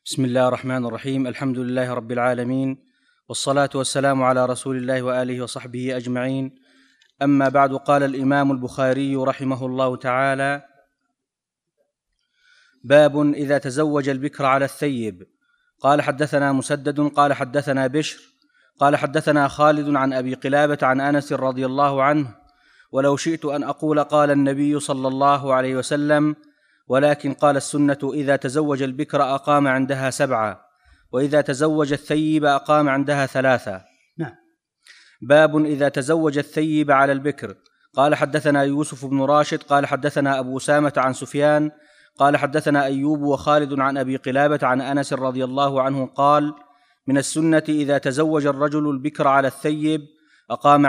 بسم الله الرحمن الرحيم. الحمد لله رب العالمين، والصلاة والسلام على رسول الله وآله وصحبه أجمعين. أما بعد، قال الإمام البخاري رحمه الله تعالى: باب إذا تزوج البكر على الثيب. قال حدثنا مسدد قال حدثنا بشر قال حدثنا خالد عن أبي قلابة عن أنس رضي الله عنه: ولو شئت أن أقول قال النبي صلى الله عليه وسلم، ولكن قال السنة إذا تزوج البكر أقام عندها 7، وإذا تزوج الثيب أقام عندها 3. نعم. باب إذا تزوج الثيب على البكر. قال حدثنا يوسف بن راشد قال حدثنا أبو سامة عن سفيان قال حدثنا أيوب وخالد عن أبي قلابة عن أنس رضي الله عنه قال: من السنة إذا تزوج الرجل البكر على الثيب أقام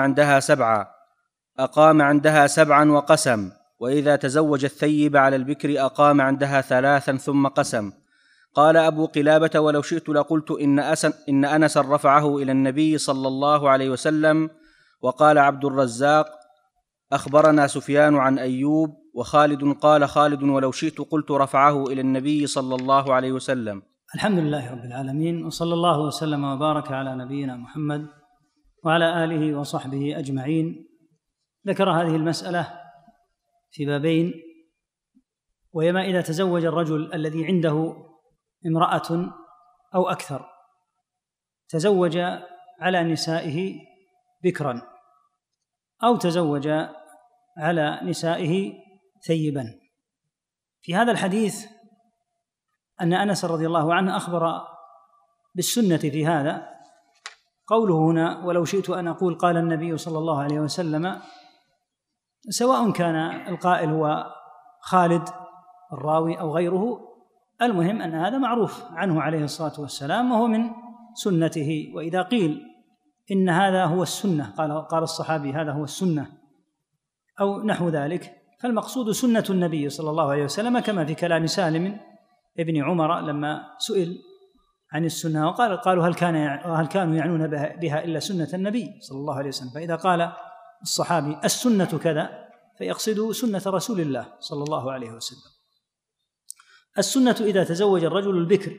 عندها 7 وقسم، وإذا تزوج الثيب على البكر أقام عندها 3 ثم قسم. قال أبو قلابة: ولو شئت لقلت إن أنسا رفعه إلى النبي صلى الله عليه وسلم. وقال عبد الرزاق: أخبرنا سفيان عن أيوب، وخالد قال خالد: ولو شئت قلت رفعه إلى النبي صلى الله عليه وسلم. الحمد لله رب العالمين، وصلى الله وسلم وبارك على نبينا محمد وعلى آله وصحبه أجمعين. ذكر هذه المسألة في بابين، ويما إذا تزوج الرجل الذي عنده امرأة أو أكثر، تزوج على نسائه بكرا أو تزوج على نسائه ثيبا. في هذا الحديث أن أنس رضي الله عنه أخبر بالسنة في هذا. قوله هنا: ولو شئت أن أقول قال النبي صلى الله عليه وسلم، سواء كان القائل هو خالد الراوي أو غيره، المهم أن هذا معروف عنه عليه الصلاة والسلام وهو من سنته. وإذا قيل إن هذا هو السنة، قال الصحابي هذا هو السنة أو نحو ذلك، فالمقصود سنة النبي صلى الله عليه وسلم، كما في كلام سالم ابن عمر لما سئل عن السنة وقالوا هل كانوا يعنون بها إلا سنة النبي صلى الله عليه وسلم. فإذا قال الصحابي السنة كذا فيقصد سنة رسول الله صلى الله عليه وسلم. السنة إذا تزوج الرجل البكر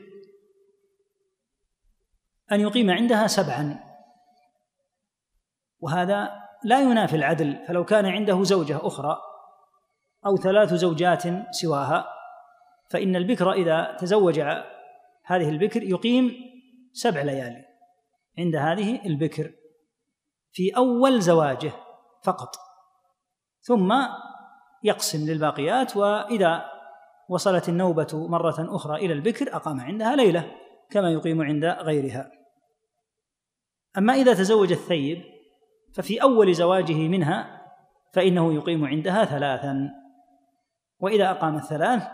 أن يقيم عندها 7، وهذا لا ينافي العدل. فلو كان عنده زوجة أخرى أو 3 زوجات سواها، فإن البكر إذا تزوج هذه البكر يقيم 7 ليالي عند هذه البكر في أول زواجه فقط، ثم يقسم للباقيات، وإذا وصلت النوبة مرة أخرى إلى البكر أقام عندها ليلة كما يقيم عند غيرها. أما إذا تزوج الثيب ففي أول زواجه منها فإنه يقيم عندها 3، وإذا أقام 3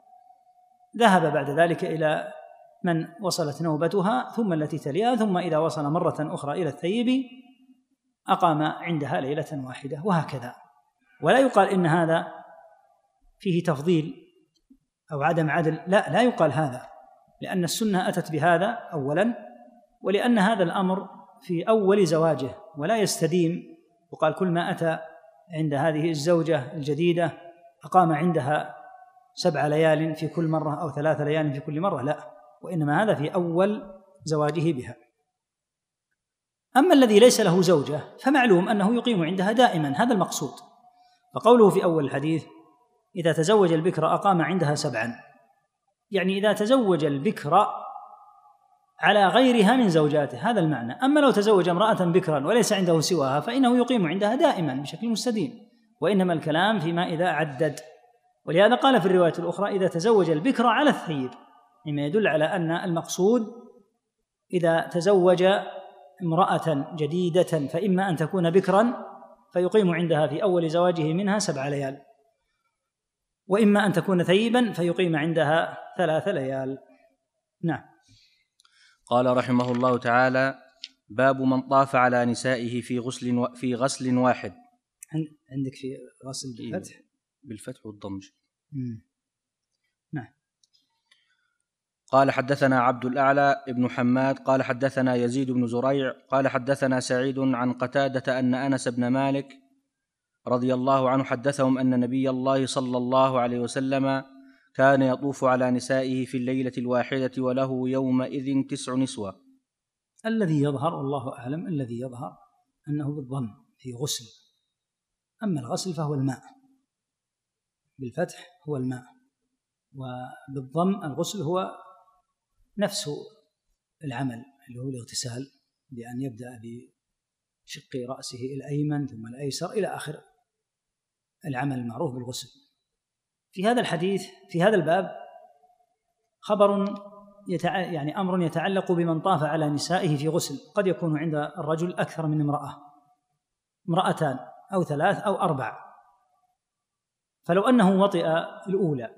ذهب بعد ذلك إلى من وصلت نوبتها ثم التي تليها، ثم إذا وصل مرة أخرى إلى الثيب أقام عندها ليلة واحدة، وهكذا. ولا يقال إن هذا فيه تفضيل أو عدم عدل، لا يقال هذا، لأن السنة أتت بهذا أولا، ولأن هذا الأمر في أول زواجه ولا يستديم. وقال كل ما أتى عند هذه الزوجة الجديدة أقام عندها 7 ليال في كل مرة أو 3 ليال في كل مرة، لا، وإنما هذا في أول زواجه بها. أما الذي ليس له زوجة فمعلوم أنه يقيم عندها دائما، هذا المقصود. فقوله في أول الحديث إذا تزوج البكر أقام عندها 7، يعني إذا تزوج البكر على غيرها من زوجاته، هذا المعنى. أما لو تزوج امرأة بكرا وليس عنده سواها فإنه يقيم عندها دائما بشكل مستديم، وإنما الكلام فيما إذا عدد. ولهذا قال في الرواية الأخرى إذا تزوج البكر على الثيب، مما يدل على أن المقصود إذا تزوج امرأة جديدة فإما أن تكون بكرا فيقيم عندها في أول زواجه منها 7 ليال، وإما أن تكون ثيبا فيقيم عندها 3 ليال. نعم. قال رحمه الله تعالى: باب من طاف على نسائه في غسل واحد. عندك في غسل بالفتح والضمج. نعم. قال حدثنا عبد الأعلى ابن حماد قال حدثنا يزيد بن زريع قال حدثنا سعيد عن قتادة أن أنس بن مالك رضي الله عنه حدثهم أن نبي الله صلى الله عليه وسلم كان يطوف على نسائه في الليلة الواحدة وله يومئذ 9 نسوة. الذي يظهر والله أعلم، الذي يظهر أنه بالضم في غسل، أما الغسل فهو الماء، بالفتح هو الماء، وبالضم الغسل هو نفس العمل اللي هو الاغتسال، بأن يبدأ بشق رأسه الأيمن ثم الأيسر إلى آخر العمل المعروف بالغسل. في هذا الحديث في هذا الباب خبر يعني أمر يتعلق بمن طاف على نسائه في غسل. قد يكون عند الرجل أكثر من امرأتان أو 3 أو 4، فلو أنه وطئ الأولى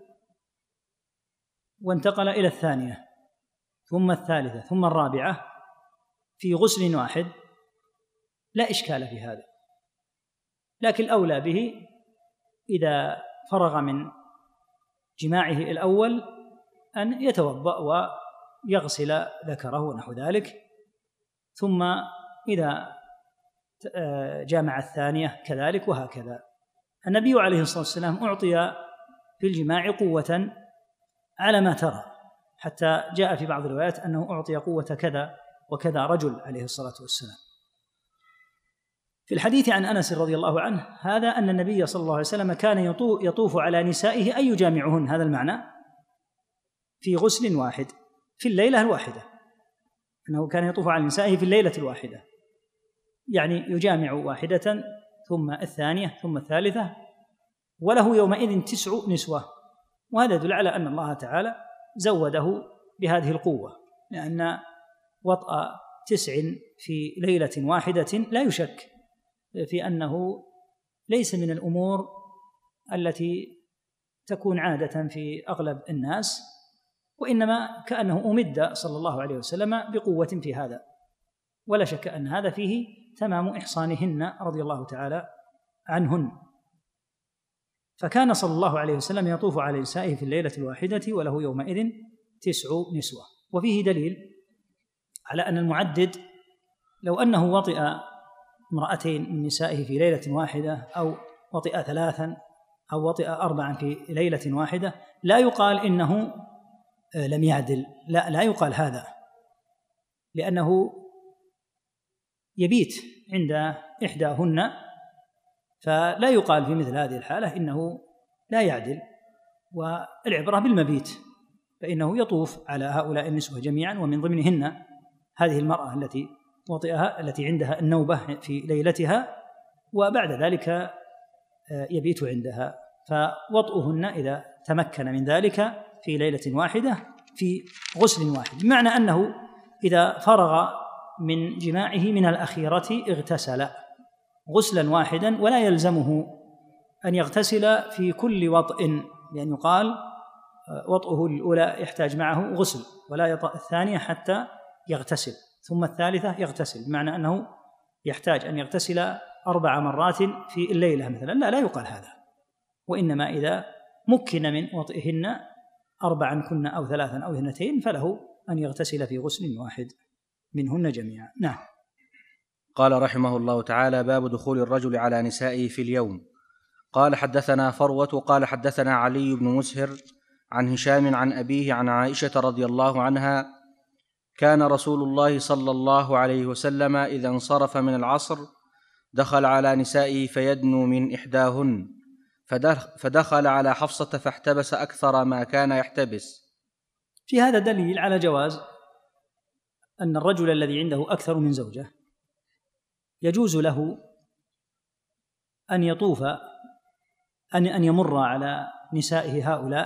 وانتقل إلى الثانية ثم الثالثة ثم الرابعة في غسل واحد لا إشكال في هذا، لكن الأولى به إذا فرغ من جماعه الأول أن يتوضأ ويغسل ذكره ونحو ذلك، ثم إذا جامع الثانية كذلك، وهكذا. النبي عليه الصلاة والسلام أعطي في الجماع قوة على ما ترى، حتى جاء في بعض الروايات أنه أعطي قوة كذا وكذا رجل عليه الصلاة والسلام. في الحديث عن أنس رضي الله عنه هذا أن النبي صلى الله عليه وسلم كان يطوف على نسائه أي يجامعهن، هذا المعنى، في غسل واحد في الليلة الواحدة، أنه كان يطوف على نسائه في الليلة الواحدة، يعني يجامع واحدة ثم الثانية ثم الثالثة، وله يومئذ 9 نسوة. وهذا يدل على أن الله تعالى زوده بهذه القوة، لأن وطأ 9 في ليلة واحدة لا يشك في أنه ليس من الأمور التي تكون عادة في أغلب الناس، وإنما كأنه أمد صلى الله عليه وسلم بقوة في هذا، ولا شك أن هذا فيه تمام إحصانهن رضي الله تعالى عنهن. فكان صلى الله عليه وسلم يطوف على نسائه في الليلة الواحدة وله يومئذ 9 نسوة. وفيه دليل على أن المعدد لو أنه وطئ امرأتين من نسائه في ليلة واحدة، أو وطئ 3 أو وطئ 4 في ليلة واحدة، لا يقال إنه لم يعدل، لا يقال هذا، لأنه يبيت عند إحداهن، فلا يقال في مثل هذه الحالة إنه لا يعدل، والعبرة بالمبيت، فإنه يطوف على هؤلاء النسوة جميعا، ومن ضمنهن هذه المرأة التي وطئها التي عندها النوبة في ليلتها، وبعد ذلك يبيت عندها. فوطئهن إذا تمكن من ذلك في ليلة واحدة في غسل واحد، بمعنى أنه إذا فرغ من جماعه من الأخيرة اغتسل غسلا واحدا، ولا يلزمه أن يغتسل في كل وطئ، لأن يقال وطئه الأولى يحتاج معه غسل، ولا يطأ الثانية حتى يغتسل، ثم الثالثة يغتسل، بمعنى أنه يحتاج أن يغتسل 4 مرات في الليلة مثلا، لا يقال هذا، وإنما إذا مكن من وطئهن 4 كن أو 3 أو 2 فله أن يغتسل في غسل واحد منهن جميعا. نعم. قال رحمه الله تعالى: باب دخول الرجل على نسائه في اليوم. قال حدثنا فروة قال حدثنا علي بن مسهر عن هشام عن أبيه عن عائشة رضي الله عنها: كان رسول الله صلى الله عليه وسلم إذا انصرف من العصر دخل على نسائه فيدنو من إحداهن، فدخل على حفصة فاحتبس أكثر ما كان يحتبس. في هذا دليل على جواز أن الرجل الذي عنده أكثر من زوجة يجوز له أن يطوف أن يمر على نسائه هؤلاء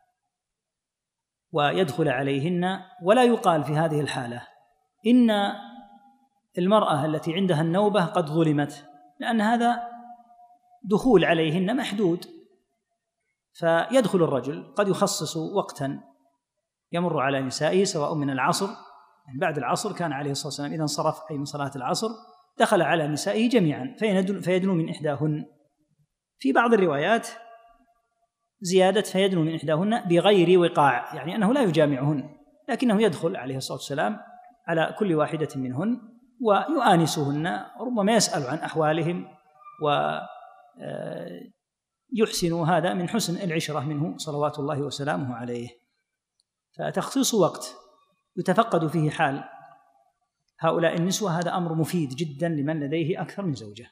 ويدخل عليهن، ولا يقال في هذه الحالة إن المرأة التي عندها النوبة قد ظلمت، لأن هذا دخول عليهن محدود، فيدخل الرجل قد يخصص وقتا يمر على نسائه سواء من العصر، يعني بعد العصر كان عليه الصلاة والسلام إذا انصرف أي من صلاة العصر دخل على نسائه جميعا فيدنو من إحداهن. في بعض الروايات زيادة فيدنو من إحداهن بغير وقاع، يعني أنه لا يجامعهن، لكنه يدخل عليه الصلاة والسلام على كل واحدة منهن ويؤانسهن، ربما يسأل عن أحوالهم يحسن هذا من حسن العشرة منه صلوات الله وسلامه عليه. فتخصيص وقت يتفقد فيه حال هؤلاء النسوة هذا أمر مفيد جدا لمن لديه أكثر من زوجة،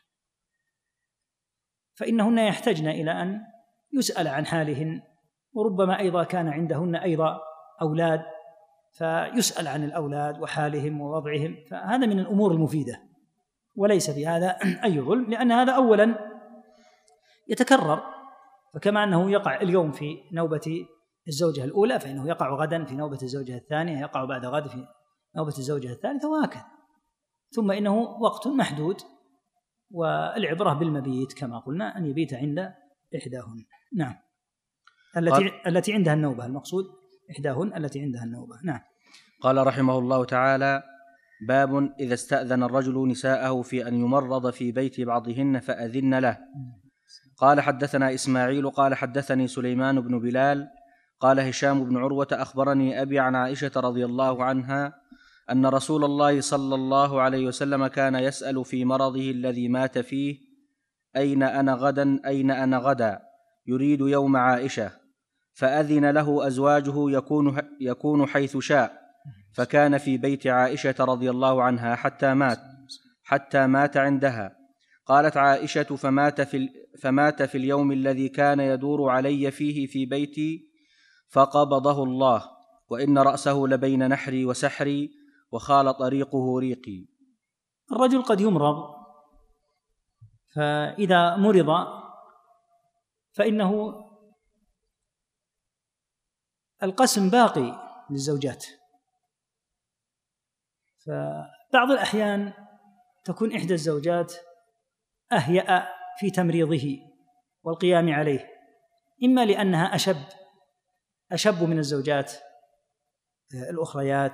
فإنهن يحتاجن إلى أن يسأل عن حالهن، وربما أيضا كان عندهن أيضا أولاد فيسأل عن الأولاد وحالهم ووضعهم، فهذا من الأمور المفيدة وليس في هذا أي ظلم، لأن هذا أولا يتكرر، فكما أنه يقع اليوم في نوبة الزوجة الأولى فإنه يقع غدا في نوبة الزوجة الثانية، يقع بعد غد في نوبة الزوجة الثالثة وهكذا. ثم إنه وقت محدود، والعبرة بالمبيت كما قلنا أن يبيت عند إحداهن. نعم، التي عندها النوبة، المقصود إحداهن التي عندها النوبة. نعم. قال رحمه الله تعالى: باب إذا استأذن الرجل نساءه في أن يمرض في بيت بعضهن فأذن له. قال حدثنا إسماعيل قال حدثني سليمان بن بلال قال هشام بن عروة أخبرني أبي عن عائشة رضي الله عنها أن رسول الله صلى الله عليه وسلم كان يسأل في مرضه الذي مات فيه: أين أنا غدا أين أنا غدا، يريد يوم عائشة، فأذن له أزواجه يكون حيث شاء، فكان في بيت عائشة رضي الله عنها حتى مات عندها. قالت عائشة: فمات في اليوم الذي كان يدور علي فيه في بيتي فقبضه الله، وإن رأسه لبين نحري وسحري وخال طريقه ريقي. الرجل قد يمرض، فإذا مرض فإنه القسم باقي للزوجات، فبعض الأحيان تكون إحدى الزوجات أهيأ في تمريضه والقيام عليه، إما لأنها أشب من الزوجات الأخريات،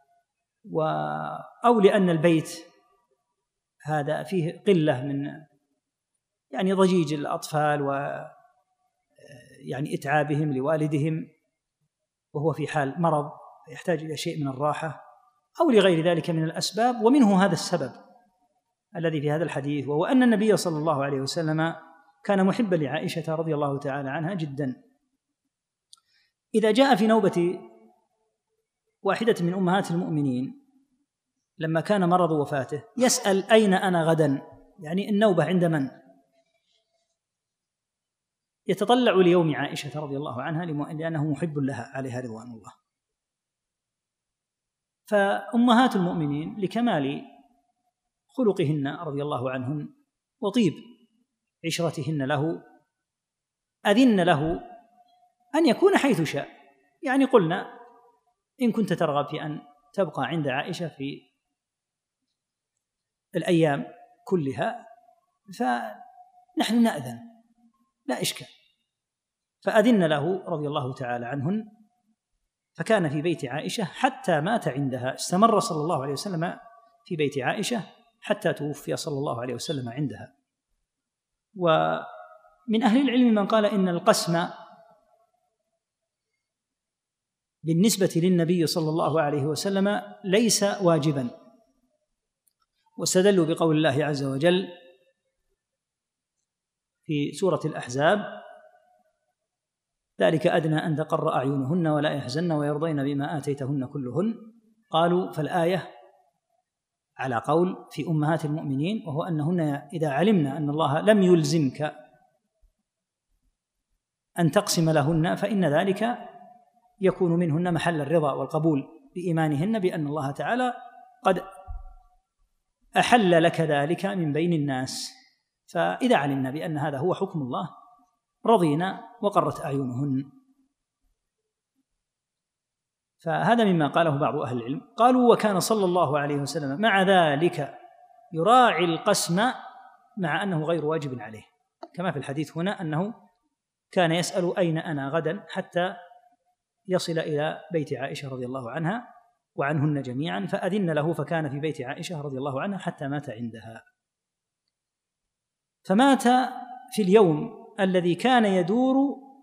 أو لأن البيت هذا فيه قلة من ضجيج الأطفال إتعابهم لوالدهم وهو في حال مرض يحتاج إلى شيء من الراحة، أو لغير ذلك من الأسباب. ومنه هذا السبب الذي في هذا الحديث، وهو أن النبي صلى الله عليه وسلم كان محبا لعائشة رضي الله تعالى عنها جدا. إذا جاء في نوبة واحدة من أمهات المؤمنين لما كان مرض وفاته يسأل: أين أنا غدا، النوبة عند من؟ يتطلع ليوم عائشة رضي الله عنها لأنه محب لها عليها رضوان الله. فأمهات المؤمنين لكمال خلقهن رضي الله عنهن وطيب عشرتهن له أذن له أن يكون حيث شاء. قلنا: إن كنت ترغب في أن تبقى عند عائشة في الأيام كلها فنحن نأذن، لا إشكال. فأذن له رضي الله تعالى عنهن، فكان في بيت عائشة حتى مات عندها. استمر صلى الله عليه وسلم في بيت عائشة حتى توفي صلى الله عليه وسلم عندها. ومن أهل العلم من قال إن القسم بالنسبة للنبي صلى الله عليه وسلم ليس واجبا، واستدلوا بقول الله عز وجل في سورة الأحزاب: ذلك أدنى أن تقر أعينهن ولا يحزن ويرضين بما آتيتهن كلهن. قالوا: فالآية على قول في أمهات المؤمنين، وهو أنهن إذا علمنا أن الله لم يلزمك أن تقسم لهن فإن ذلك يكون منهن محل الرضا والقبول بإيمانهن بأن الله تعالى قد أحل لك ذلك من بين الناس. فإذا علمنا بأن هذا هو حكم الله رضينا وقرت أعينهن. فهذا مما قاله بعض أهل العلم. قالوا: وكان صلى الله عليه وسلم مع ذلك يراعي القسم مع أنه غير واجب عليه، كما في الحديث هنا أنه كان يسأل: أين أنا غدا، حتى يصل إلى بيت عائشة رضي الله عنها وعنهن جميعا، فأذن له فكان في بيت عائشة رضي الله عنها حتى مات عندها. فمات في اليوم الذي كان يدور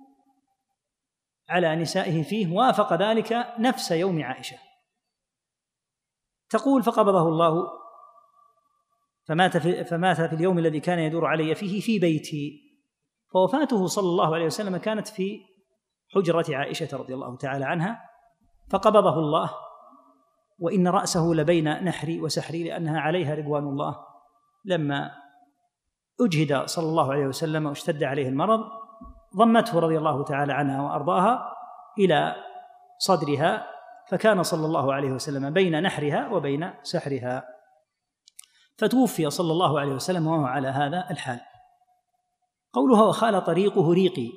على نسائه فيه، وافق ذلك نفس يوم عائشة. تقول: فقبضه الله فمات في اليوم الذي كان يدور علي فيه في بيتي، فوفاته صلى الله عليه وسلم كانت في حجرة عائشة رضي الله تعالى عنها، فقبضه الله، وإن رأسه لبين نحري وسحري، لأنها عليها رضوان الله لما أجهد صلى الله عليه وسلم واشتد عليه المرض ضمته رضي الله تعالى عنها وأرضاها إلى صدرها، فكان صلى الله عليه وسلم بين نحرها وبين سحرها، فتوفي صلى الله عليه وسلم وهو على هذا الحال. قولها وخال طريقه ريقي،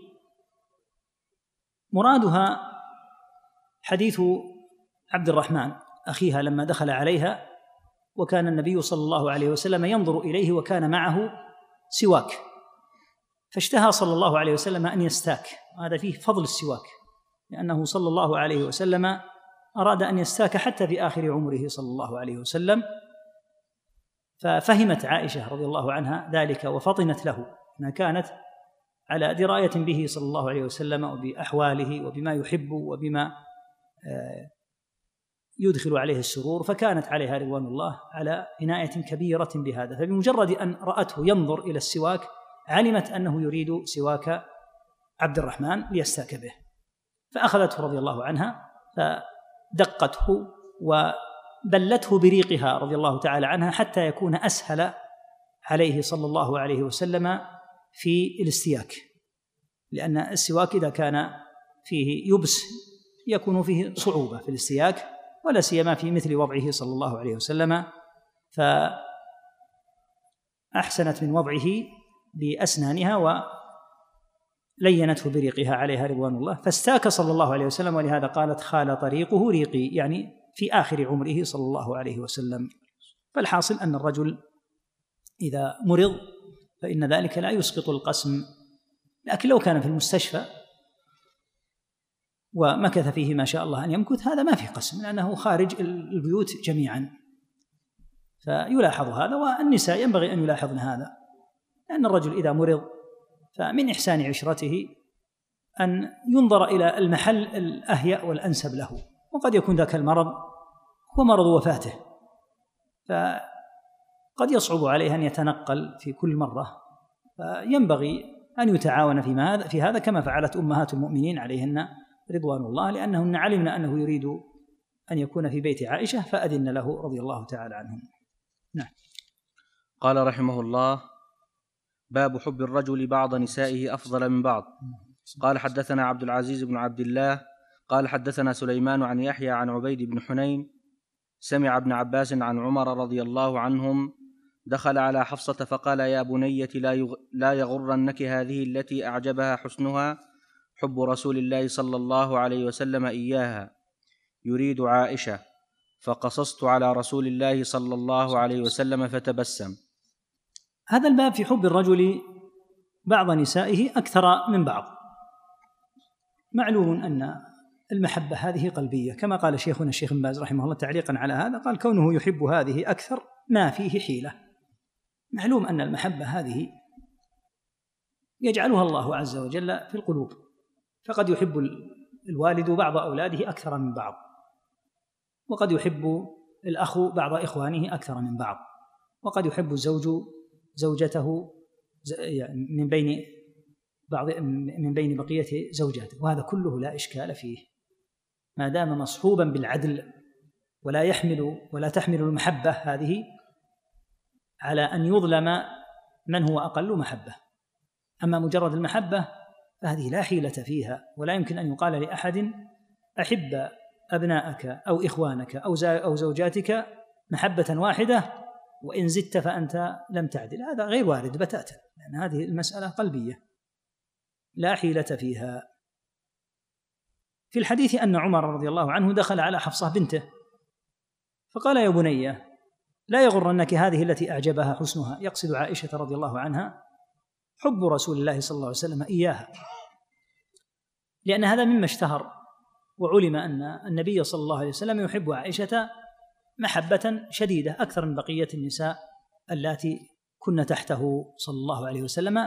مرادها حديث عبد الرحمن أخيها لما دخل عليها، وكان النبي صلى الله عليه وسلم ينظر إليه وكان معه سواك، فاشتهى صلى الله عليه وسلم أن يستاك، هذا فيه فضل السواك، لأنه صلى الله عليه وسلم أراد أن يستاك حتى في آخر عمره صلى الله عليه وسلم، ففهمت عائشة رضي الله عنها ذلك وفطنت له، أنها كانت على دراية به صلى الله عليه وسلم وبأحواله وبما يحب وبما يدخل عليه السرور، فكانت عليها رضوان الله على عناية كبيرة بهذا، فبمجرد أن رأته ينظر إلى السواك علمت أنه يريد سواك عبد الرحمن ليستاك به، فأخذته رضي الله عنها فدقته وبلته بريقها رضي الله تعالى عنها حتى يكون أسهل عليه صلى الله عليه وسلم في الاستياك، لأن السواك إذا كان فيه يبس يكون فيه صعوبة في الاستياك، ولا سيما في مثل وضعه صلى الله عليه وسلم، فأحسنت من وضعه بأسنانها ولينته بريقها عليها رضوان الله، فاستاك صلى الله عليه وسلم، ولهذا قالت خال طريقه ريقي، يعني في آخر عمره صلى الله عليه وسلم. فالحاصل أن الرجل إذا مرض فإن ذلك لا يسقط القسم، لكن لو كان في المستشفى ومكث فيه ما شاء الله أن يمكث هذا ما فيه قسم، لأنه خارج البيوت جميعا، فيلاحظ هذا، والنساء ينبغي أن يلاحظن هذا، لأن الرجل إذا مرض فمن إحسان عشرته أن ينظر إلى المحل الأهيأ والأنسب له، وقد يكون ذاك المرض هو مرض وفاته، فقد يصعب عليه أن يتنقل في كل مرة، فينبغي أن يتعاون في هذا كما فعلت أمهات المؤمنين عليهن رضوان الله، لأنهن علمن أنه يريد أن يكون في بيت عائشة فأذن له رضي الله تعالى عنهم. نعم. قال رحمه الله: باب حب الرجل بعض نسائه أفضل من بعض. قال حدثنا عبد العزيز بن عبد الله قال حدثنا سليمان عن يحيى عن عبيد بن حنين سمع ابن عباس عن عمر رضي الله عنهم دخل على حفصة فقال: يا بنية لا يغرنك هذه التي أعجبها حسنها حب رسول الله صلى الله عليه وسلم إياها، يريد عائشة، فقصصت على رسول الله صلى الله عليه وسلم فتبسم. هذا الباب في حب الرجل بعض نسائه أكثر من بعض. معلوم أن المحبة هذه قلبية، كما قال شيخنا الشيخ بن باز رحمه الله تعليقا على هذا، قال: كونه يحب هذه أكثر ما فيه حيلة. معلوم أن المحبة هذه يجعلها الله عز وجل في القلوب، فقد يحب الوالد بعض أولاده أكثر من بعض، وقد يحب الأخ بعض إخوانه أكثر من بعض، وقد يحب الزوج زوجته من بين بقية زوجاته، وهذا كله لا إشكال فيه ما دام مصحوبا بالعدل، ولا تحمل المحبة هذه على أن يظلم من هو أقل محبة. أما مجرد المحبة فهذه لا حيلة فيها، ولا يمكن أن يقال لأحد أحب أبناءك أو إخوانك أو زوجاتك محبة واحدة وإن زدت فأنت لم تعدل، هذا غير وارد بتاتا، لأن هذه المسألة قلبية لا حيلة فيها. في الحديث أن عمر رضي الله عنه دخل على حفصة بنته فقال: يا بني لا يغرنك هذه التي أعجبها حسنها، يقصد عائشة رضي الله عنها حب رسول الله صلى الله عليه وسلم إياها، لأن هذا مما اشتهر، وعلم أن النبي صلى الله عليه وسلم يحب عائشة محبة شديدة أكثر من بقية النساء اللاتي كن تحته صلى الله عليه وسلم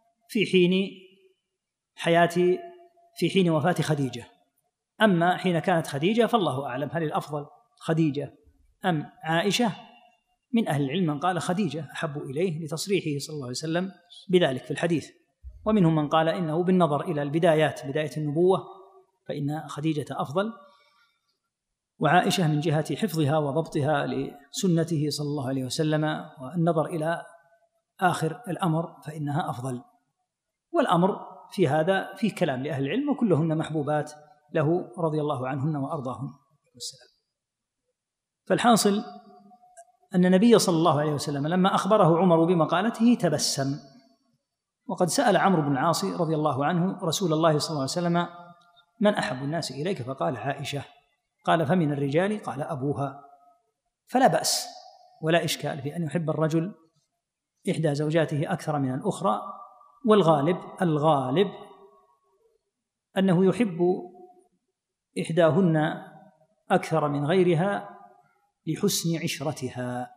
في حين وفاة خديجة. أما حين كانت خديجة فالله أعلم هل الأفضل خديجة أم عائشة. من أهل العلم من قال خديجة أحب إليه لتصريحه صلى الله عليه وسلم بذلك في الحديث، ومنهم من قال إنه بالنظر إلى البدايات، بداية النبوة، فإن خديجة أفضل، وعائشة من جهة حفظها وضبطها لسنته صلى الله عليه وسلم، والنظر إلى آخر الأمر فإنها أفضل. والأمر في هذا فيه كلام لأهل العلم، وكلهن محبوبات له رضي الله عنهن وأرضاهن والسلام. فالحاصل أن النبي صلى الله عليه وسلم لما أخبره عمر بمقالته تبسم، وقد سأل عمرو بن العاص رضي الله عنه رسول الله صلى الله عليه وسلم: من أحب الناس إليك؟ فقال: عائشة. قال: فمن الرجال؟ قال: أبوها. فلا بأس ولا إشكال في أن يحب الرجل إحدى زوجاته أكثر من الأخرى، والغالب أنه يحب إحداهن أكثر من غيرها لحسن عشرتها،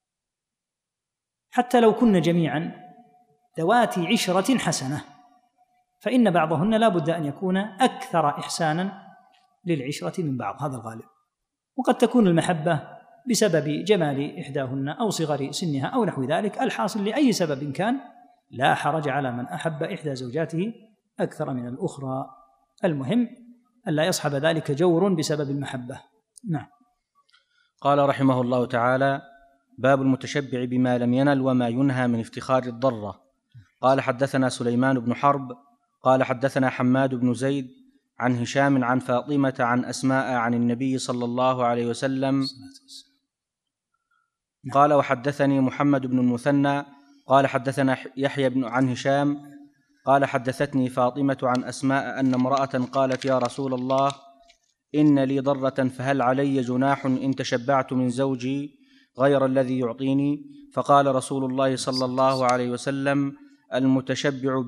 حتى لو كن جميعا ذوات عشرة حسنة، فإن بعضهن لا بد أن يكون أكثر إحسانا للعشرة من بعض، هذا الغالب. وقد تكون المحبة بسبب جمال إحداهن أو صغر سنها أو نحو ذلك. الحاصل لأي سبب كان لا حرج على من أحب إحدى زوجاته أكثر من الأخرى، المهم ألا يصحب ذلك جور بسبب المحبة. نعم. قال رحمه الله تعالى: باب المتشبع بما لم ينل وما ينهى من افتخار الضرة. قال: حدثنا سليمان بن حرب قال: حدثنا حماد بن زيد عن هشام عن فاطمة عن أسماء عن النبي صلى الله عليه وسلم قال: وحدثني محمد بن المثنى قال: حدثنا يحيى بن عن هشام قال: حدثتني فاطمة عن أسماء أن امرأة قالت: يا رسول الله، إن لي ضرة، فهل علي جناح إن تشبعت من زوجي غير الذي يعطيني؟ فقال رسول الله صلى الله عليه وسلم: المتشبع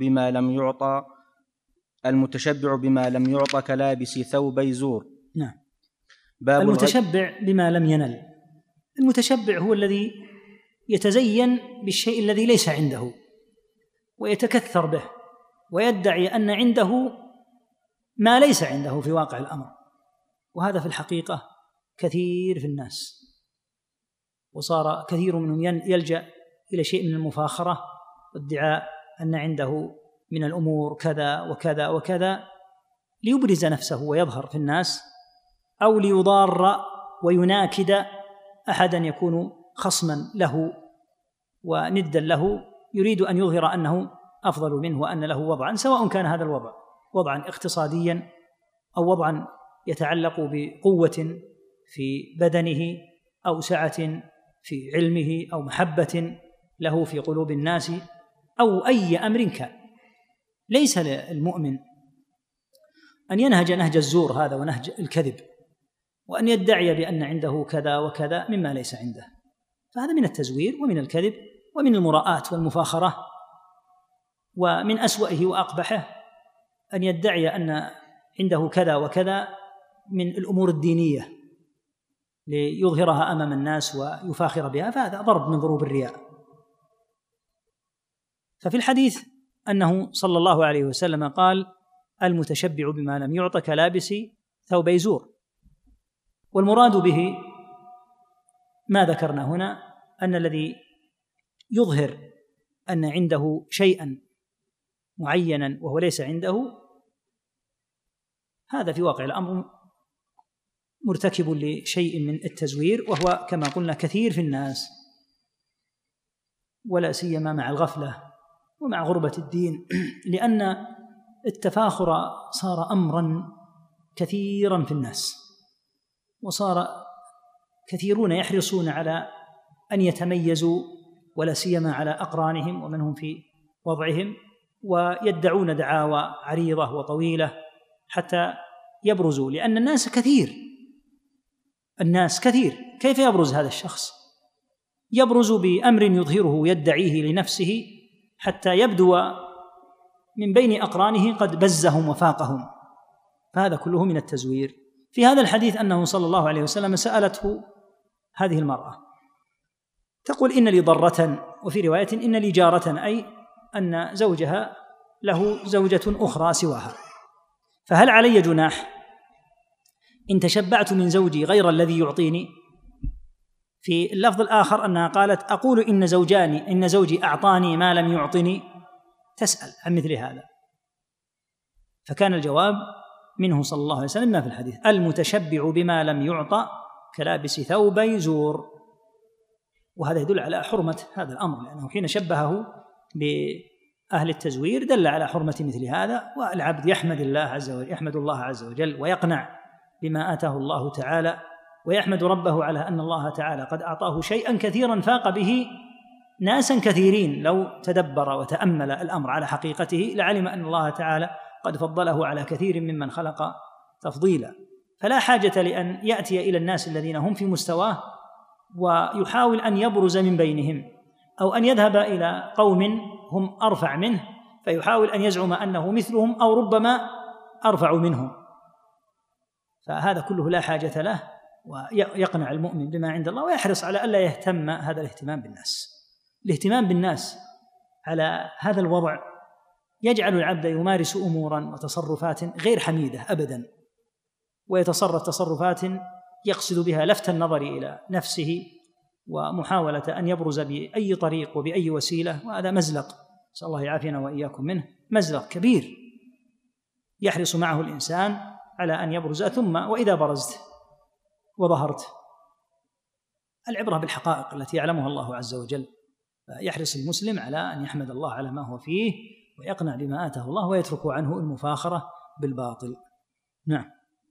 بما لم يعط كلابس ثوبي زور. نعم. المتشبع بما لم ينل، المتشبع هو الذي يتزين بالشيء الذي ليس عنده ويتكثر به ويدعي أن عنده ما ليس عنده في واقع الأمر، وهذا في الحقيقة كثير في الناس، وصار كثير منهم يلجأ إلى شيء من المفاخرة وادعاء أن عنده من الأمور كذا وكذا وكذا ليبرز نفسه ويظهر في الناس، أو ليضار ويناكد أحدا يكون خصما له وندا له، يريد أن يظهر أنه أفضل منه وأن له وضعا، سواء كان هذا الوضع وضعا اقتصاديا أو وضعا يتعلق بقوة في بدنه أو سعة في علمه أو محبة له في قلوب الناس أو أي أمر كان. ليس للمؤمن أن ينهج نهج الزور هذا ونهج الكذب، وأن يدعي بأن عنده كذا وكذا مما ليس عنده، فهذا من التزوير ومن الكذب ومن المراءة والمفاخرة. ومن أسوأه وأقبحه أن يدعي أن عنده كذا وكذا من الأمور الدينية ليظهرها أمام الناس ويفاخر بها، فهذا ضرب من ضروب الرياء. ففي الحديث أنه صلى الله عليه وسلم قال: المتشبع بما لم يعط كلابس ثوبي زور. والمراد به ما ذكرنا هنا، أن الذي يظهر أن عنده شيئا معينا وهو ليس عنده، هذا في واقع الأمر مرتكب لشيء من التزوير، وهو كما قلنا كثير في الناس، ولا سيما مع الغفلة ومع غربة الدين، لأن التفاخر صار أمرا كثيرا في الناس، وصار كثيرون يحرصون على أن يتميزوا، ولا سيما على أقرانهم ومن هم في وضعهم، ويدعون دعاوى عريضة وطويلة حتى يبرزوا، لأن الناس كثير. كيف يبرز هذا الشخص؟ يبرز بأمر يظهره يدعيه لنفسه حتى يبدو من بين أقرانه قد بزهم وفاقهم، فهذا كله من التزوير. في هذا الحديث أنه صلى الله عليه وسلم سألته هذه المرأة تقول: إن لي ضرة، وفي رواية إن لي جارة، أي أن زوجها له زوجة أخرى سواها، فهل علي جناح إن تشبعت من زوجي غير الذي يعطيني؟ في اللفظ الآخر أنها قالت: أقول إن زوجي أعطاني ما لم يعطني، تسأل عن مثل هذا. فكان الجواب منه صلى الله عليه وسلم ما في الحديث: المتشبع بما لم يعطى كلابس ثوبي زور. وهذا يدل على حرمة هذا الأمر، لأنه حين شبهه بأهل التزوير دل على حرمة مثل هذا. والعبد يحمد الله عز وجل ويقنع بما آتاه الله تعالى، ويحمد ربه على أن الله تعالى قد أعطاه شيئا كثيرا فاق به ناسا كثيرين. لو تدبر وتأمل الأمر على حقيقته لعلم أن الله تعالى قد فضله على كثير ممن خلق تفضيلا. فلا حاجة لأن يأتي إلى الناس الذين هم في مستواه ويحاول أن يبرز من بينهم، أو أن يذهب إلى قوم هم أرفع منه فيحاول أن يزعم أنه مثلهم أو ربما أرفع منهم. فهذا كله لا حاجة له، ويقنع المؤمن بما عند الله ويحرص على ألا يهتم هذا الاهتمام بالناس. الاهتمام بالناس على هذا الوضع يجعل العبد يمارس أمورا وتصرفات غير حميدة أبدا، ويتصرف تصرفات يقصد بها لفت النظر إلى نفسه ومحاولة أن يبرز بأي طريق وبأي وسيلة. وهذا مزلق نسأل الله يعافينا وإياكم منه، مزلق كبير يحرص معه الإنسان على أن يبرز. ثم وإذا برزت وظهرت، العبرة بالحقائق التي يعلمها الله عز وجل. يحرص المسلم على أن يحمد الله على ما هو فيه ويقنع بما آتاه الله ويترك عنه المفاخرة بالباطل. نعم.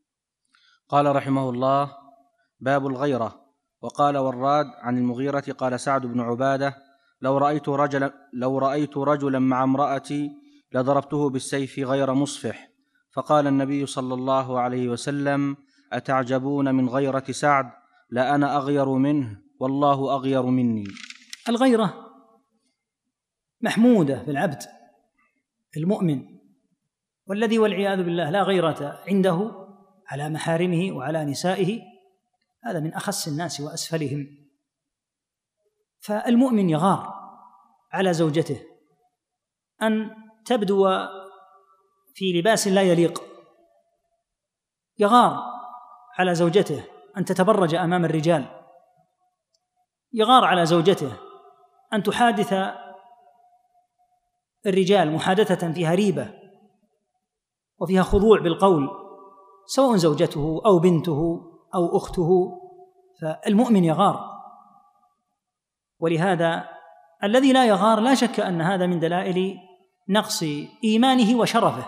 قال رحمه الله: باب الغيرة. وقال وراد عن المغيرة قال سعد بن عبادة: لو رأيت رجلا مع امرأتي لضربته بالسيف غير مصفح. فقال النبي صلى الله عليه وسلم: أتعجبون من غيرة سعد؟ لأنا أغير منه والله أغير مني. الغيرة محمودة في العبد المؤمن، والذي والعياذ بالله لا غيرة عنده على محارمه وعلى نسائه هذا من أخس الناس وأسفلهم. فالمؤمن يغار على زوجته أن تبدو في لباس لا يليق، يغار على زوجته أن تتبرج أمام الرجال، يغار على زوجته أن تحادث الرجال محادثة فيها ريبة وفيها خضوع بالقول، سواء زوجته أو بنته أو أخته. فالمؤمن يغار. ولهذا الذي لا يغار لا شك أن هذا من دلائل نقص إيمانه وشرفه،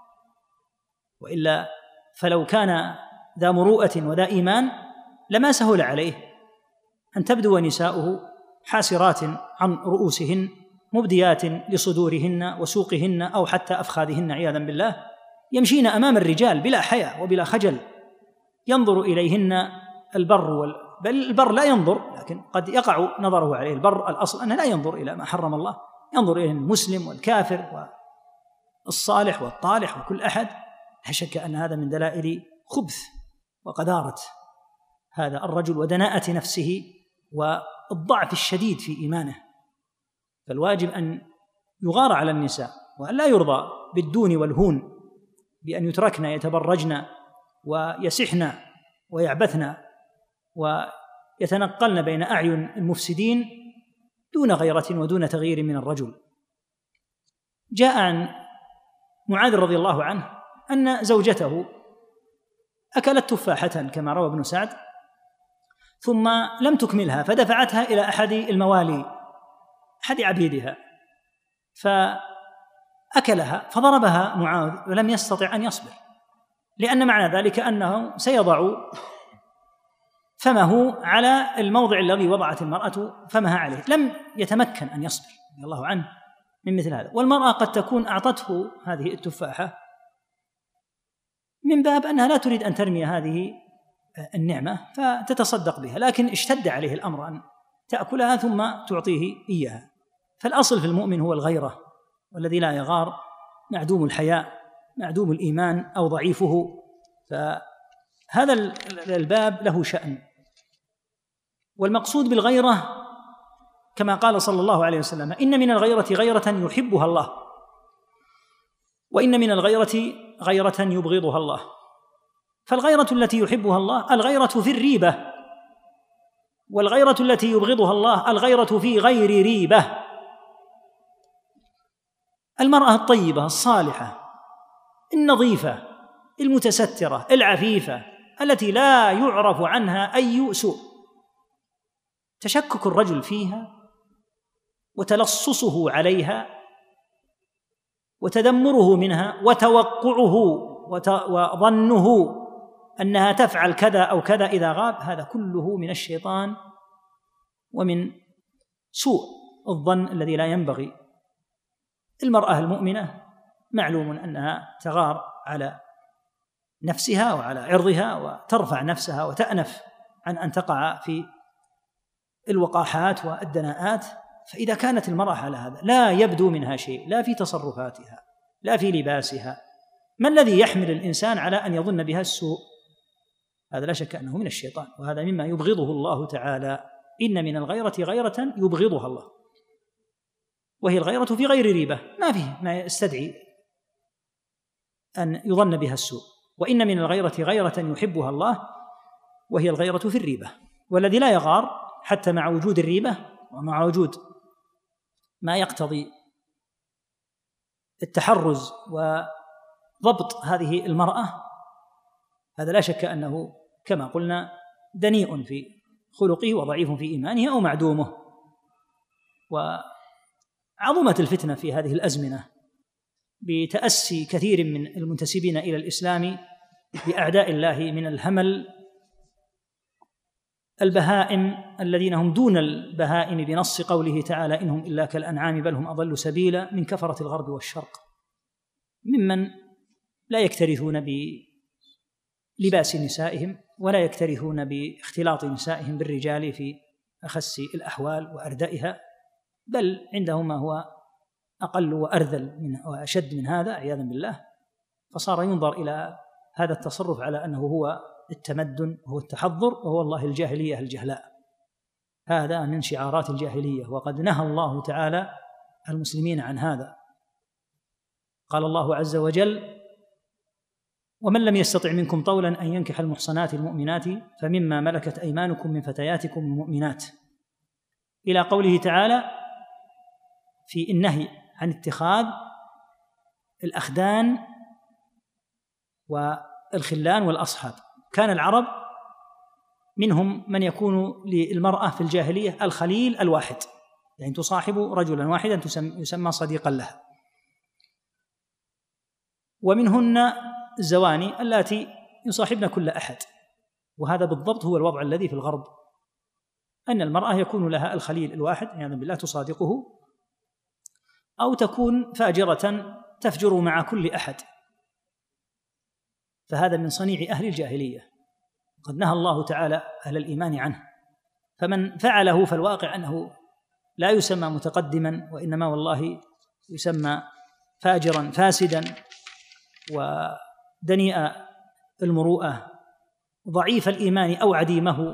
وإلا فلو كان ذا مروءة وذا إيمان لما سهل عليه أن تبدو نساؤه حاسرات عن رؤوسهن مبديات لصدورهن وسوقهن أو حتى أفخاذهن عياذا بالله، يمشين أمام الرجال بلا حياء وبلا خجل، ينظر إليهن البر بل البر لا ينظر، لكن قد يقع نظره عليه. البر الأصل أنه لا ينظر إلى ما حرم الله، ينظر إلى المسلم والكافر والصالح والطالح وكل أحد. لا شك أن هذا من دلائل خبث وقذارة هذا الرجل ودناءة نفسه والضعف الشديد في إيمانه. فالواجب أن يغار على النساء وأن لا يرضى بالدون والهون، بأن يتركن يتبرجن ويسحن ويعبثن ويتنقلن بين أعين المفسدين دون غيرة ودون تغيير من الرجل. جاء عن معاذ رضي الله عنه أن زوجته أكلت تفاحة كما روى ابن سعد ثم لم تكملها فدفعتها إلى أحد الموالي، أحد عبيدها، فأكلها فضربها معاذ ولم يستطع أن يصبر، لأن معنى ذلك أنه سيضع فمه على الموضع الذي وضعت المرأة فمها عليه، لم يتمكن أن يصبر رضي الله عنه من مثل هذا. والمرأة قد تكون أعطته هذه التفاحة من باب أنها لا تريد أن ترمي هذه النعمة فتتصدق بها، لكن اشتد عليه الأمر أن تأكلها ثم تعطيه إياها. فالأصل في المؤمن هو الغيرة، والذي لا يغار معدوم الحياء معدوم الإيمان أو ضعيفه. فهذا الباب له شأن. والمقصود بالغيرة كما قال صلى الله عليه وسلم: إن من الغيرة غيرة يحبها الله، وإن من الغيرة غيرة يبغضها الله. فالغيرة التي يحبها الله الغيرة في الريبة، والغيرة التي يبغضها الله الغيرة في غير ريبة. المرأة الطيبة الصالحة النظيفة المتسترة العفيفة التي لا يعرف عنها أي سوء، تشكك الرجل فيها وتلصصه عليها وتذمره منها وتوقعه وظنه أنها تفعل كذا أو كذا إذا غاب، هذا كله من الشيطان ومن سوء الظن الذي لا ينبغي. المرأة المؤمنة معلوم أنها تغار على نفسها وعلى عرضها وترفع نفسها وتأنف عن أن تقع في الوقاحات والدناءات. فإذا كانت المرأة على هذا لا يبدو منها شيء، لا في تصرفاتها لا في لباسها، ما الذي يحمل الإنسان على أن يظن بها السوء؟ هذا لا شك أنه من الشيطان، وهذا مما يبغضه الله تعالى. إن من الغيرة غيرة يبغضها الله، وهي الغيرة في غير ريبة، ما فيه ما يستدعي أن يظن بها السوء. وإن من الغيرة غيرة يحبها الله، وهي الغيرة في الريبة. والذي لا يغار حتى مع وجود الريبة ومع وجود ما يقتضي التحرز وضبط هذه المرأة، هذا لا شك أنه كما قلنا دنيء في خلقه وضعيف في إيمانه أو معدومه. وعظمت الفتنة في هذه الأزمنة بتأسي كثير من المنتسبين إلى الإسلام بأعداء الله من الهمل البهائم الذين هم دون البهائم بنص قوله تعالى إنهم إلا كالأنعام بل هم أضل سبيلا، من كفرة الغرب والشرق، ممن لا يكترثون بلباس نسائهم ولا يكترثون باختلاط نسائهم بالرجال في أخس الأحوال وأردئها، بل عندهم ما هو أقل وأرذل وأشد من هذا عياذا بالله. فصار ينظر إلى هذا التصرف على أنه هو التمدن وهو التحضر، وهو والله الجاهلية الجهلاء. هذا من شعارات الجاهلية، وقد نهى الله تعالى المسلمين عن هذا. قال الله عز وجل: ومن لم يستطع منكم طولا أن ينكح المحصنات المؤمنات فمما ملكت أيمانكم من فتياتكم المؤمنات، إلى قوله تعالى في النهي عن اتخاذ الأخدان والخلان والأصحاب. كان العرب منهم من يكون للمرأة في الجاهلية الخليل الواحد، يعني تصاحب رجلا واحدا يسمى صديقا لها، ومنهن الزواني اللاتي يصاحبن كل أحد. وهذا بالضبط هو الوضع الذي في الغرب، أن المرأة يكون لها الخليل الواحد يعني بالله تصادقه، أو تكون فاجرة تفجر مع كل أحد. فهذا من صنيع أهل الجاهلية، قد نهى الله تعالى أهل الإيمان عنه. فمن فعله فالواقع أنه لا يسمى متقدما، وإنما والله يسمى فاجرا فاسدا ودنيء المروءة ضعيف الإيمان أو عديمه.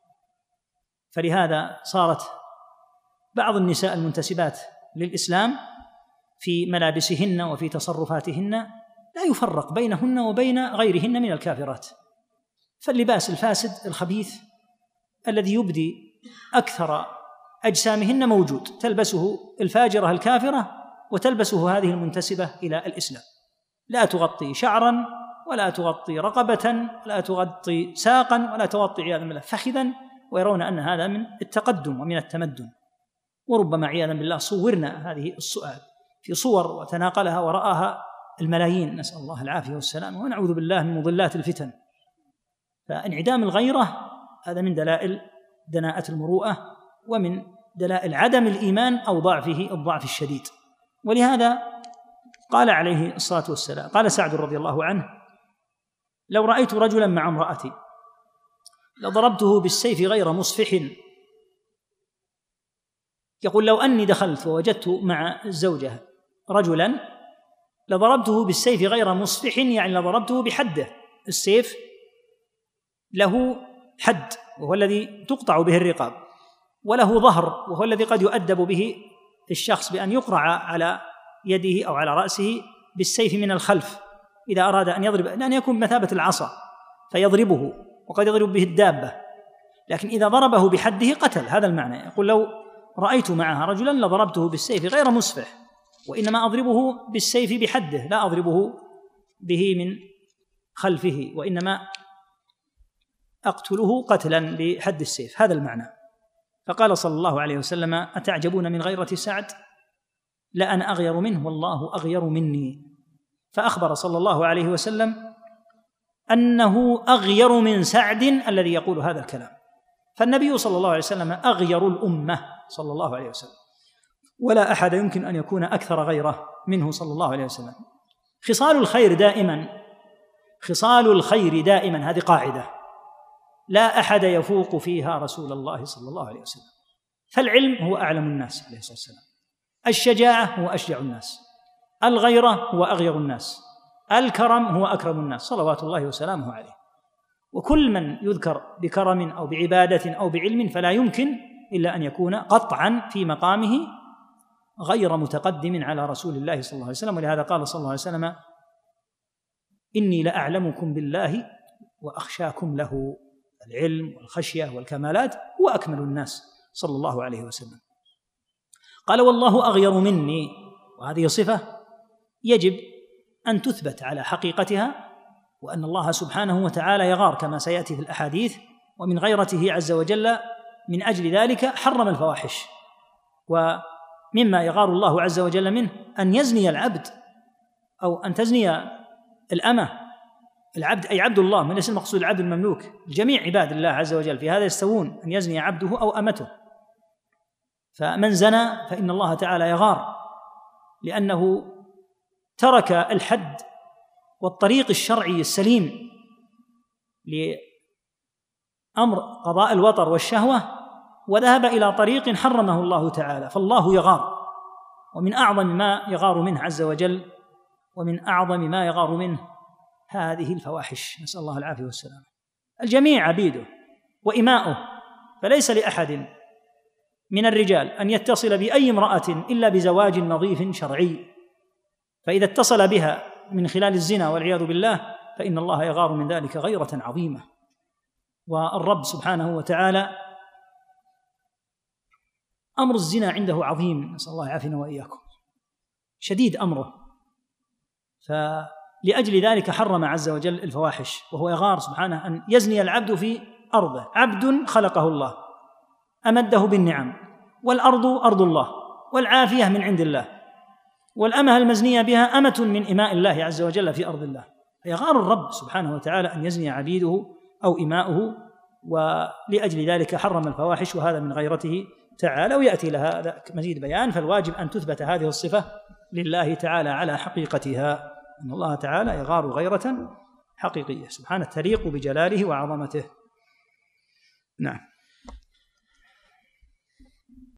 فلهذا صارت بعض النساء المنتسبات للإسلام في ملابسهن وفي تصرفاتهن لا يفرق بينهن وبين غيرهن من الكافرات. فاللباس الفاسد الخبيث الذي يبدي أكثر أجسامهن موجود، تلبسه الفاجرة الكافرة وتلبسه هذه المنتسبة إلى الإسلام، لا تغطي شعرا ولا تغطي رقبة ولا تغطي ساقا ولا تغطي عياذا بالله فخذا، ويرون أن هذا من التقدم ومن التمدن. وربما عياذا بالله صورنا هذه السؤال في صور وتناقلها ورآها الملايين، نسأل الله العافية والسلام، ونعوذ بالله من مضلات الفتن. فانعدام الغيرة هذا من دلائل دناءة المروءة، ومن دلائل عدم الإيمان أو ضعفه الضعف الشديد. ولهذا قال عليه الصلاة والسلام، قال سعد رضي الله عنه: لو رأيت رجلا مع امرأتي لضربته بالسيف غير مصفح. يقول: لو أني دخلت ووجدت مع الزوجة رجلا لضربته بالسيف غير مصفح، يعني لضربته بحده. السيف له حد وهو الذي تقطع به الرقاب، وله ظهر وهو الذي قد يؤدب به الشخص بأن يقرع على يده أو على رأسه بالسيف من الخلف إذا أراد أن يضرب، لأن يكون بمثابة العصا فيضربه، وقد يضرب به الدابة. لكن إذا ضربه بحده قتل، هذا المعنى. يقول: لو رأيت معها رجلا لضربته بالسيف غير مصفح، وإنما أضربه بالسيف بحده، لا أضربه به من خلفه، وإنما أقتله قتلا بحد السيف، هذا المعنى. فقال صلى الله عليه وسلم: أتعجبون من غيرة سعد؟ لأنا أغير منه والله أغير مني. فأخبر صلى الله عليه وسلم أنه أغير من سعد الذي يقول هذا الكلام. فالنبي صلى الله عليه وسلم أغير الأمة صلى الله عليه وسلم، ولا أحد يمكن أن يكون أكثر غيره منه صلى الله عليه وسلم. خصال الخير دائما هذه قاعدة لا أحد يفوق فيها رسول الله صلى الله عليه وسلم. فالعلم هو أعلم الناس عليه الصلاة والسلام، الشجاعة هو أشجع الناس، الغيرة هو أغير الناس، الكرم هو أكرم الناس صلوات الله وسلامه عليه. وكل من يذكر بكرم أو بعبادة أو بعلم فلا يمكن إلا أن يكون قطعا في مقامه غير متقدم على رسول الله صلى الله عليه وسلم. ولهذا قال صلى الله عليه وسلم: إني لأعلمكم بالله وأخشاكم له. العلم والخشية والكمالات هو أكمل الناس صلى الله عليه وسلم. قال: والله أغير مني، وهذه صفة يجب أن تثبت على حقيقتها، وأن الله سبحانه وتعالى يغار كما سيأتي في الأحاديث، ومن غيرته عز وجل من أجل ذلك حرم الفواحش. ومما يغار الله عز وجل منه أن يزني العبد أو أن تزني الأمة. العبد أي عبد الله، من ليس المقصود العبد المملوك، جميع عباد الله عز وجل في هذا يستوون، أن يزني عبده أو أمته. فمن زنى فإن الله تعالى يغار، لأنه ترك الحد والطريق الشرعي السليم لأمر قضاء الوطر والشهوة، وذهب إلى طريق حرمه الله تعالى. فالله يغار، ومن أعظم ما يغار منه عز وجل ومن أعظم ما يغار منه هذه الفواحش، نسأل الله العافية والسلام. الجميع عبيده وإماؤه، فليس لأحد من الرجال أن يتصل بأي امرأة إلا بزواج نظيف شرعي، فإذا اتصل بها من خلال الزنا والعياذ بالله فإن الله يغار من ذلك غيرة عظيمة. والرب سبحانه وتعالى أمر الزنا عنده عظيم، نسأل الله يعافينا وإياكم، شديد أمره، فلأجل ذلك حرم عز وجل الفواحش، وهو يغار سبحانه أن يزني العبد في أرضه. عبد خلقه الله أمده بالنعم، والأرض أرض الله والعافية من عند الله، والأمة المزنية بها أمة من إماء الله عز وجل في أرض الله. فيغار الرب سبحانه وتعالى أن يزني عبيده أو إماؤه، ولأجل ذلك حرم الفواحش، وهذا من غيرته تعالى، ويأتي لها مزيد بيان. فالواجب أن تثبت هذه الصفة لله تعالى على حقيقتها، أن الله تعالى يغار غيرة حقيقية سبحانه تليق بجلاله وعظمته. نعم.